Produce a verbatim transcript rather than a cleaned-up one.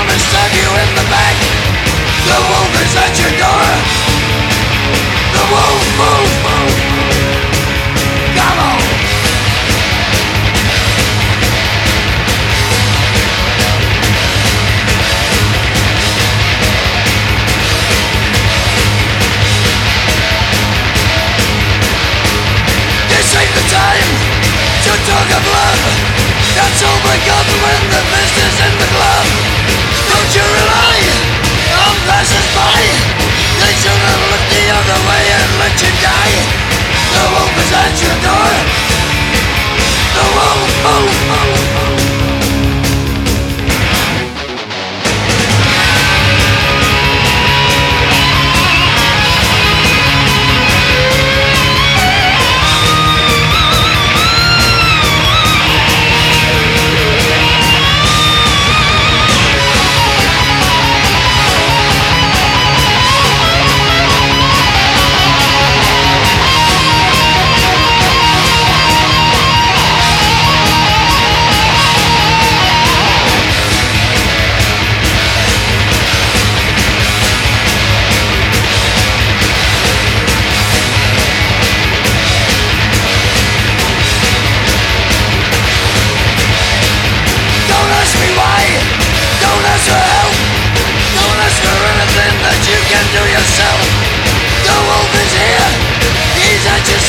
has stabbed you in the back. The wolf is at your door. The wolf, wolf, wolf. Come on. This ain't the time to talk of love. That's all begun when the fist is in the glove. Don't you rely on passers-by. They should have looked the other way and let you die. The wolf is at your door. The wolf, wolf, wolf, wolf. You can do yourself. The wolf is here. He's at your